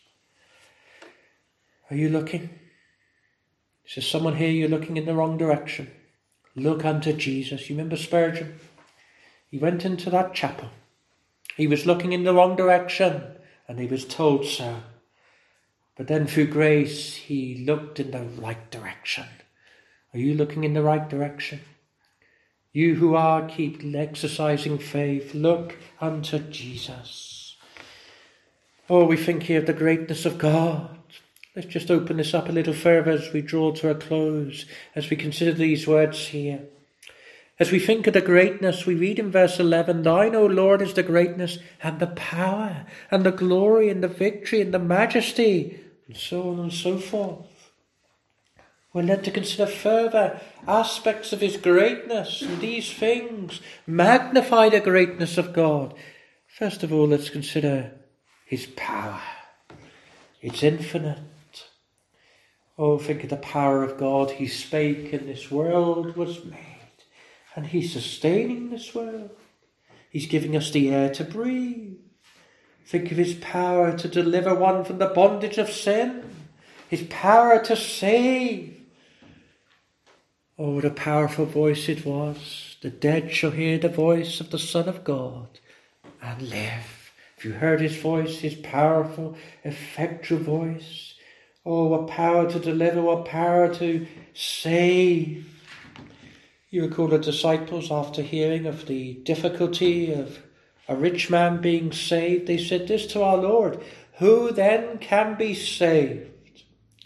Are you looking? Is there someone here you're looking in the wrong direction? Look unto Jesus. You remember Spurgeon? He went into that chapel. He was looking in the wrong direction. And he was told so. But then through grace, he looked in the right direction. Are you looking in the right direction? You who keep exercising faith, look unto Jesus. Oh, we think here of the greatness of God. Let's just open this up a little further as we draw to a close, as we consider these words here. As we think of the greatness, we read in verse 11, Thine, O Lord, is the greatness and the power and the glory and the victory and the majesty, and so on and so forth. We're led to consider further aspects of his greatness, and these things magnify the greatness of God. First of all, let's consider his power. It's infinite. Oh, think of the power of God. He spake and this world was made. And he's sustaining this world. He's giving us the air to breathe. Think of his power to deliver one from the bondage of sin. His power to save. Oh, what a powerful voice it was. The dead shall hear the voice of the Son of God and live. If you heard his voice, his powerful, effectual voice. Oh, what power to deliver, what power to save. You recall the disciples, after hearing of the difficulty of a rich man being saved, they said this to our Lord, who then can be saved?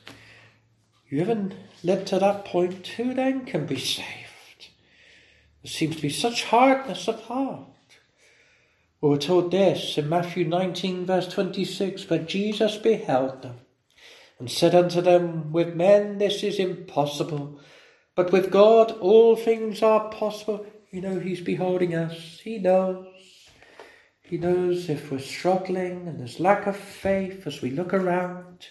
You haven't led to that point, who then can be saved? There seems to be such hardness of heart. Well, we're told this in Matthew 19 verse 26, but Jesus beheld them and said unto them, with men this is impossible, but with God, all things are possible. You know, he's beholding us. He knows. He knows if we're struggling and there's lack of faith as we look around.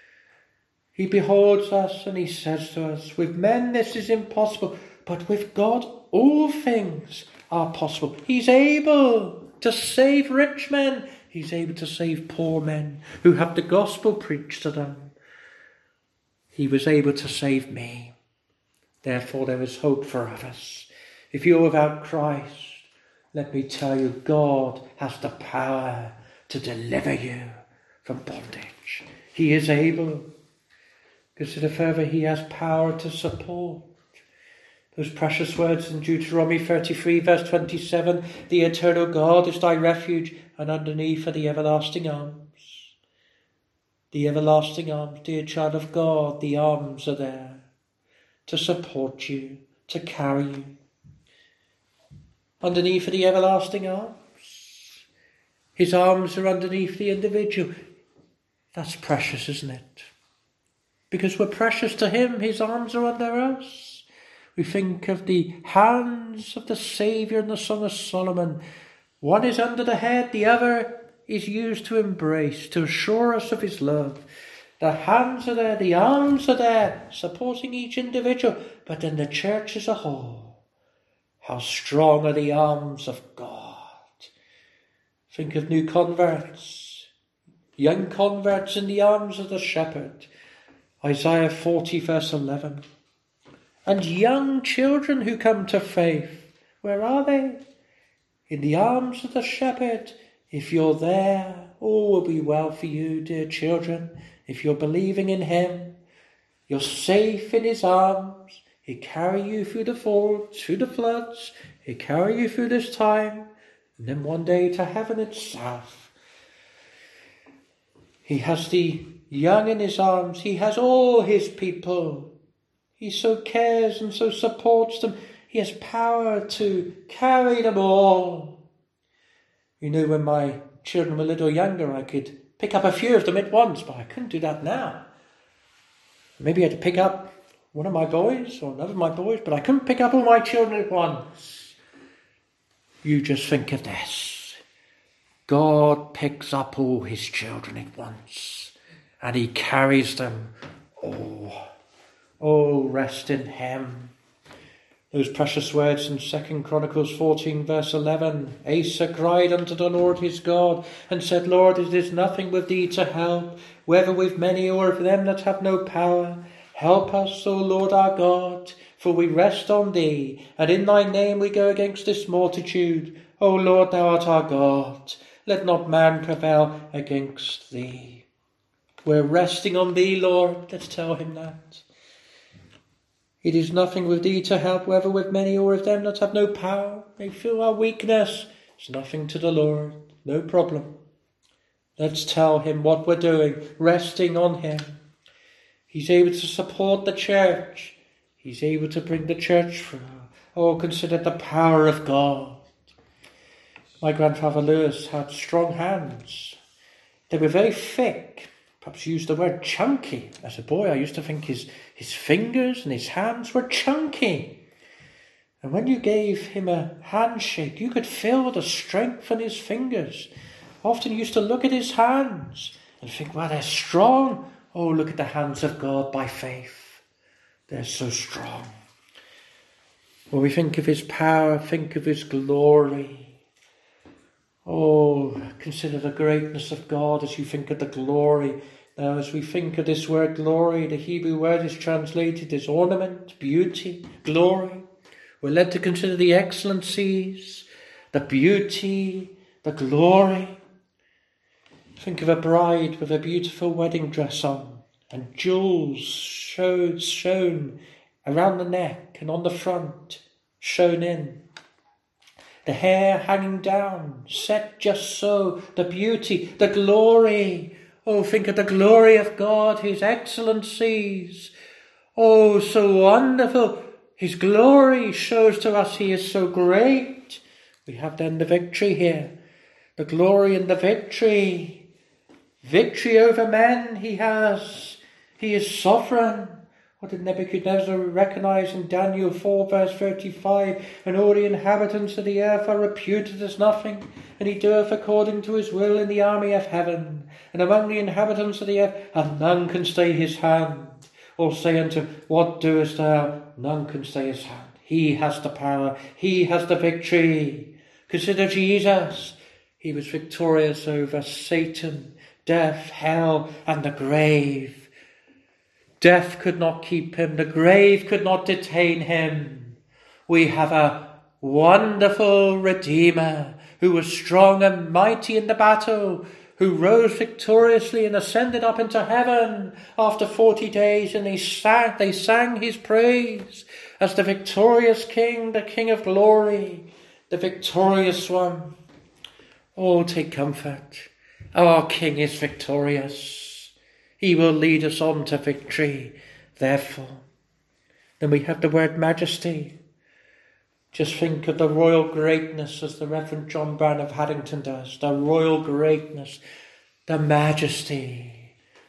He beholds us and he says to us, with men this is impossible, but with God, all things are possible. He's able to save rich men. He's able to save poor men who have the gospel preached to them. He was able to save me. Therefore, there is hope for others. If you're without Christ, let me tell you, God has the power to deliver you from bondage. He is able. Consider further, he has power to support. Those precious words in Deuteronomy 33, verse 27, the eternal God is thy refuge, and underneath are the everlasting arms. The everlasting arms, dear child of God, the arms are there to support you, to carry you. Underneath are the everlasting arms. His arms are underneath the individual. That's precious, isn't it? Because we're precious to him, his arms are under us. We think of the hands of the Saviour in the Song of Solomon. One is under the head, the other is used to embrace, to assure us of his love. The hands are there, the arms are there, supporting each individual, but then the church as a whole. How strong are the arms of God. Think of new converts, young converts in the arms of the shepherd. Isaiah 40 verse 11. And young children who come to faith, where are they? In the arms of the shepherd. If you're there, all will be well for you, dear children. If you're believing in him, you're safe in his arms. He'll carry you through the falls, through the floods. He'll carry you through this time, and then one day to heaven itself. He has the young in his arms. He has all his people. He so cares and so supports them. He has power to carry them all. You know, when my children were a little younger, I could pick up a few of them at once, but I couldn't do that now. Maybe I had to pick up one of my boys or another of my boys, but I couldn't pick up all my children at once. You just think of this. God picks up all his children at once, and he carries them all. Oh, rest in him. Those precious words in 2 Chronicles 14 verse 11. Asa cried unto the Lord his God, and said, Lord, is there nothing with thee to help, whether with many or with them that have no power? Help us, O Lord our God, for we rest on thee, and in thy name we go against this multitude. O Lord, thou art our God. Let not man prevail against thee. We're resting on thee, Lord. Let's tell him that. It is nothing with thee to help, whether with many or with them that have no power. They feel our weakness. It's nothing to the Lord. No problem. Let's tell him what we're doing, resting on him. He's able to support the church. He's able to bring the church through. Oh, consider the power of God. My grandfather Lewis had strong hands. They were very thick. Perhaps used the word chunky. As a boy, I used to think his fingers and his hands were chunky. And when you gave him a handshake, you could feel the strength in his fingers. Often used to look at his hands and think, wow, they're strong. Oh, look at the hands of God by faith. They're so strong. When we think of his power, think of his glory. Oh, consider the greatness of God as you think of the glory. Now, as we think of this word glory, the Hebrew word is translated as ornament, beauty, glory. We're led to consider the excellencies, the beauty, the glory. Think of a bride with a beautiful wedding dress on and jewels shown around the neck and on the front, shown in. The hair hanging down, set just so, the beauty, the glory. Oh, think of the glory of God, his excellencies. Oh, so wonderful. His glory shows to us he is so great. We have then the victory here. The glory and the victory. Victory over men he has. He is sovereign. What did Nebuchadnezzar recognize in Daniel 4 verse 35? And all the inhabitants of the earth are reputed as nothing, and he doeth according to his will in the army of heaven. And among the inhabitants of the earth, and none can stay his hand, or say unto, what doest thou? None can stay his hand. He has the power. He has the victory. Consider Jesus. He was victorious over Satan, death, hell, and the grave. Death could not keep him. The grave could not detain him. We have a wonderful Redeemer who was strong and mighty in the battle, who rose victoriously and ascended up into heaven after 40 days, and they sang his praise as the victorious King, the King of glory, the victorious one. Oh, take comfort. Our King is victorious. He will lead us on to victory, therefore. Then we have the word majesty. Just think of the royal greatness, as the Reverend John Brown of Haddington does. The royal greatness, the majesty.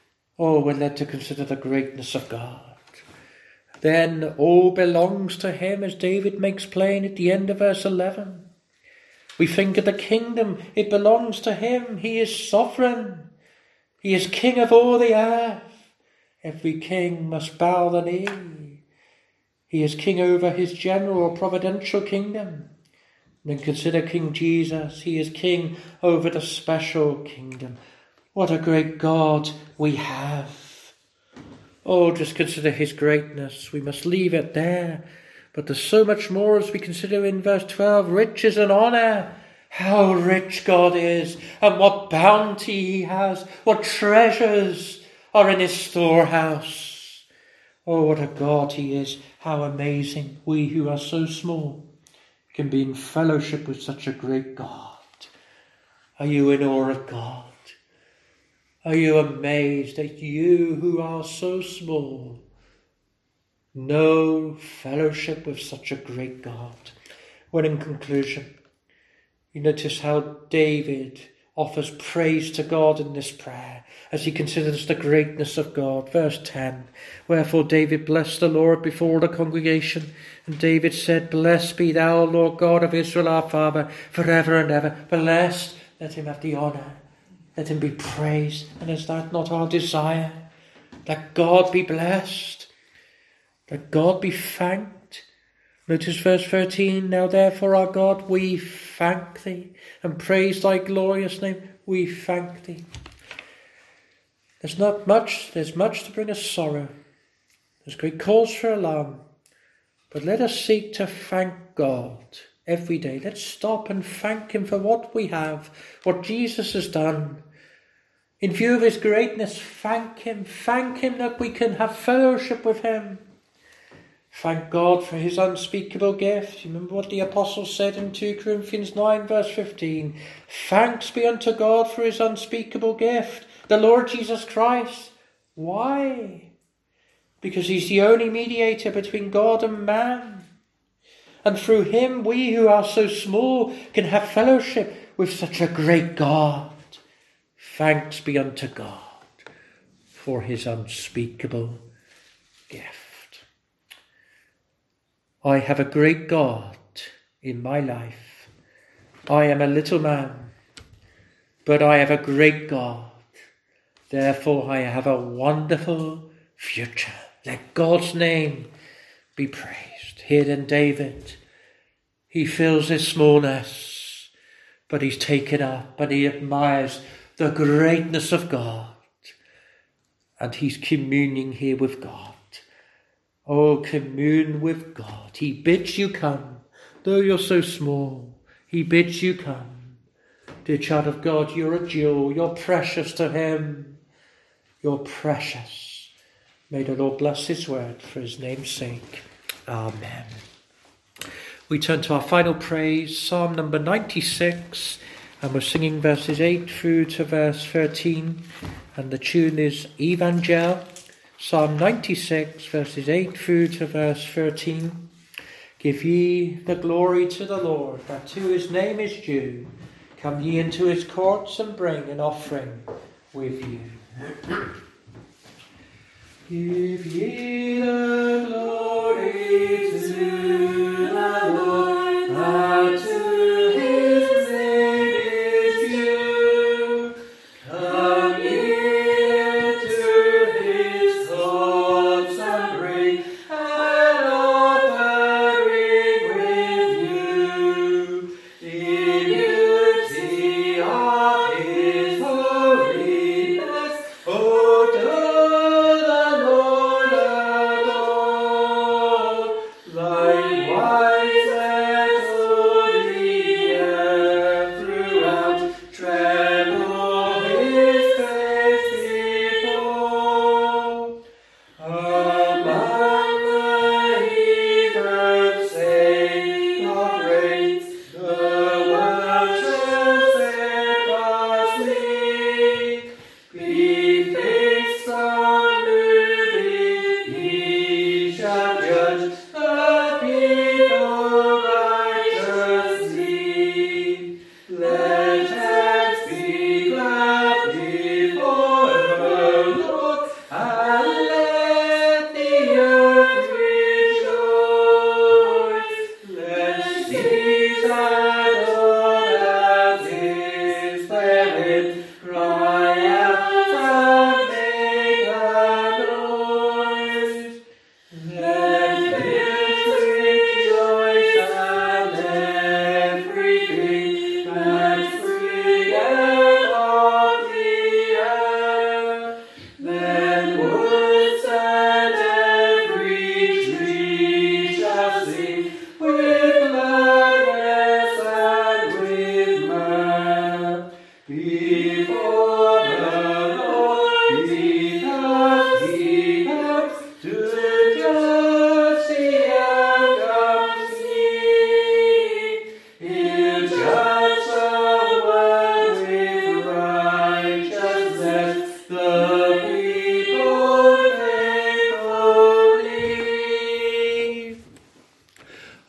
we're led to consider the greatness of God. Then all belongs to him, as David makes plain at the end of verse 11. We think of the kingdom, it belongs to him. He is sovereign. He is king of all the earth. Every king must bow the knee. He is king over his general or providential kingdom. And then consider King Jesus. He is king over the special kingdom. What a great God we have. Just consider his greatness. We must leave it there. But there's so much more as we consider in verse 12, riches and honour. How rich God is, and what bounty he has, what treasures are in his storehouse. What a God he is. How amazing we who are so small can be in fellowship with such a great God. Are you in awe of God? Are you amazed that you who are so small know fellowship with such a great God? Well, in conclusion, you notice how David offers praise to God in this prayer as he considers the greatness of God. Verse 10, wherefore David blessed the Lord before the congregation, and David said, blessed be thou, Lord God of Israel our Father, forever and ever. Blessed, let him have the honour. Let him be praised. And is that not our desire? That God be blessed. That God be thanked. Notice verse 13. Now therefore, our God, we thank thee and praise thy glorious name. We thank thee. There's much to bring us sorrow. There's great cause for alarm. But let us seek to thank God every day. Let's stop and thank him for what we have, what Jesus has done. In view of his greatness, thank him that we can have fellowship with him. Thank God for his unspeakable gift. You remember what the apostle said in 2 Corinthians 9 verse 15. Thanks be unto God for his unspeakable gift, the Lord Jesus Christ. Why? Because he's the only mediator between God and man. And through him, we who are so small can have fellowship with such a great God. Thanks be unto God for his unspeakable gift. I have a great God in my life. I am a little man, but I have a great God. Therefore, I have a wonderful future. Let God's name be praised. Here in David, he feels his smallness, but he's taken up and he admires the greatness of God, and he's communing here with God. Commune with God. He bids you come, though you're so small. He bids you come. Dear child of God, you're a jewel. You're precious to him. You're precious. May the Lord bless his word for his name's sake. Amen. We turn to our final praise, Psalm number 96, and we're singing verses 8 through to verse 13, and the tune is Evangel. Psalm 96, verses 8 through to verse 13. Give ye the glory to the Lord, that to his name is due. Come ye into his courts and bring an offering with you. Give ye the glory to the Lord, that to his name is due. Come ye to his courts and bring an offering with you. In beauty of his holiness,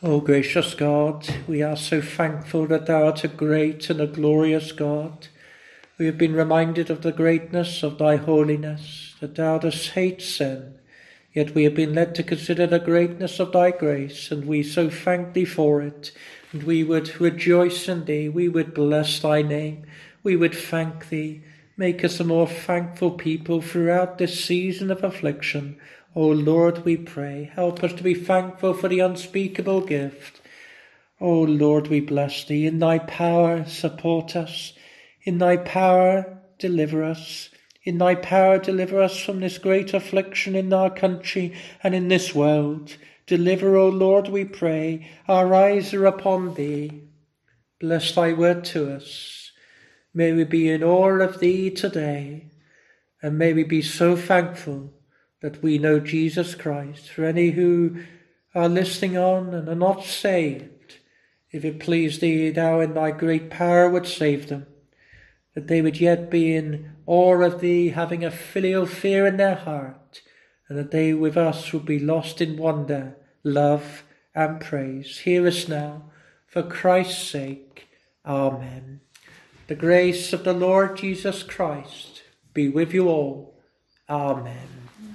O gracious God, we are so thankful that thou art a great and a glorious God. We have been reminded of the greatness of thy holiness, that thou dost hate sin, yet we have been led to consider the greatness of thy grace, and we so thank thee for it, and we would rejoice in thee, we would bless thy name, we would thank thee. Make us a more thankful people throughout this season of affliction. O Lord, we pray, help us to be thankful for the unspeakable gift. O Lord, we bless thee. In thy power, support us. In thy power, deliver us. In thy power, deliver us from this great affliction in our country and in this world. Deliver, O Lord, we pray. Our eyes are upon thee. Bless thy word to us. May we be in awe of thee today, and may we be so thankful that we know Jesus Christ. For any who are listening on and are not saved, if it please thee, thou in thy great power would save them, that they would yet be in awe of thee, having a filial fear in their heart, and that they with us would be lost in wonder, love, and praise. Hear us now, for Christ's sake. Amen. The grace of the Lord Jesus Christ be with you all. Amen.